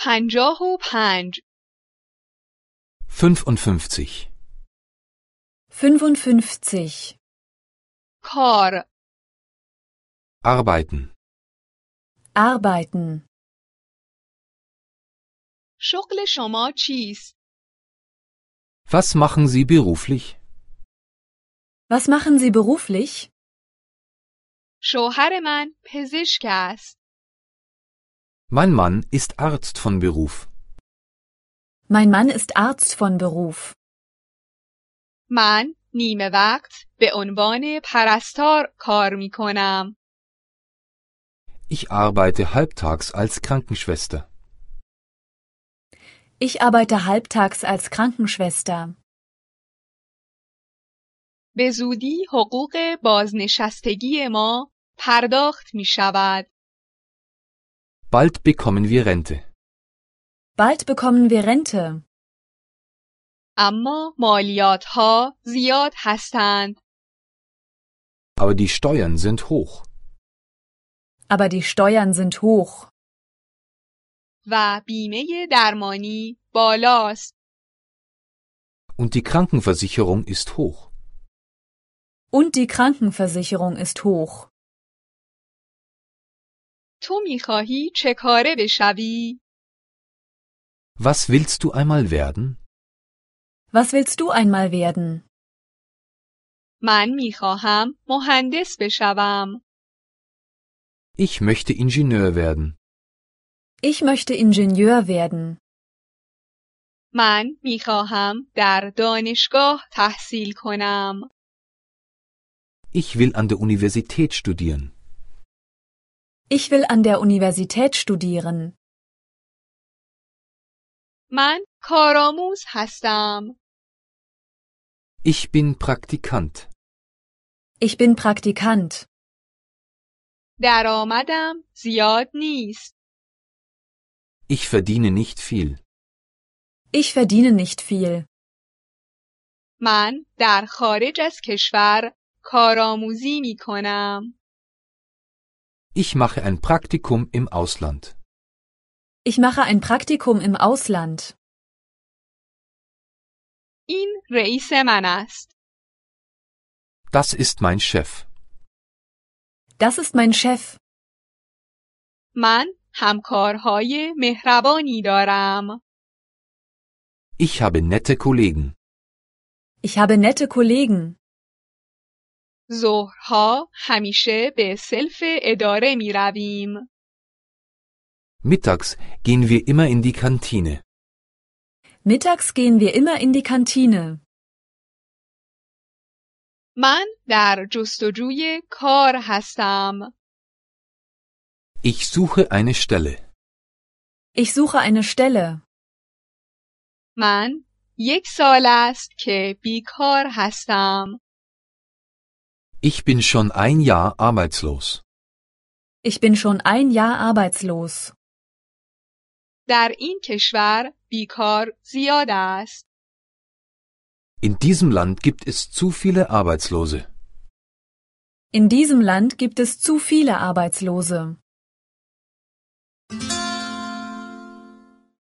55 55. 55. کار Arbeiten. Arbeiten. شغل شما چیست؟ Was machen Sie beruflich? Was machen Sie beruflich? شوهر من پزشک است. Mein Mann ist Arzt von Beruf. Mein Mann ist Arzt von Beruf. من نیمه وقت به عنوان پرستار کار می کنم. Ich arbeite halbtags als Krankenschwester. Ich arbeite halbtags als Krankenschwester. به زودی حقوق بازنشستگی ما پرداخت می شود. Bald bekommen wir Rente. Bald bekommen wir Rente. اما مالیات ها زیاد هستند. Aber die Steuern sind hoch. Aber die Steuern sind hoch. و بیمه درمانی بالاست. Und die Krankenversicherung ist hoch. Und die Krankenversicherung ist hoch. تو میخواهی چه کاره بشوی؟ Was willst du einmal werden? Was willst du einmal werden? من میخواهم مهندس بشوم. Ich möchte Ingenieur werden. Ich möchte Ingenieur werden. من میخواهم در دانشگاه تحصیل کنم. Ich will an der Universität studieren. Ich will an der Universität studieren. من کارآموز هستم. Ich bin Praktikant. Ich bin Praktikant. درآمدم زیاد نیست. Ich verdiene nicht viel. Ich verdiene nicht viel. من در خارج از کشور کارآموزی می کنم. Ich mache ein Praktikum im Ausland. Ich mache ein Praktikum im Ausland. این رئیس من است. Das ist mein Chef. Das ist mein Chef. من همکارهای مهربانی دارم. Ich habe nette Kollegen. Ich habe nette Kollegen. ظهرها همیشه به سلف اداره می رویم. Mittags gehen wir immer in die Kantine. Mittags gehen wir immer in die Kantine. من در جستجوی کار هستم. Ich suche eine Stelle. Ich suche eine Stelle. من 1 سال است که بیکار هستم. Ich bin schon ein Jahr arbeitslos. Ich bin schon ein Jahr arbeitslos. در این کشور بیکار زیاد است. In diesem Land gibt es zu viele Arbeitslose. In diesem Land gibt es zu viele Arbeitslose.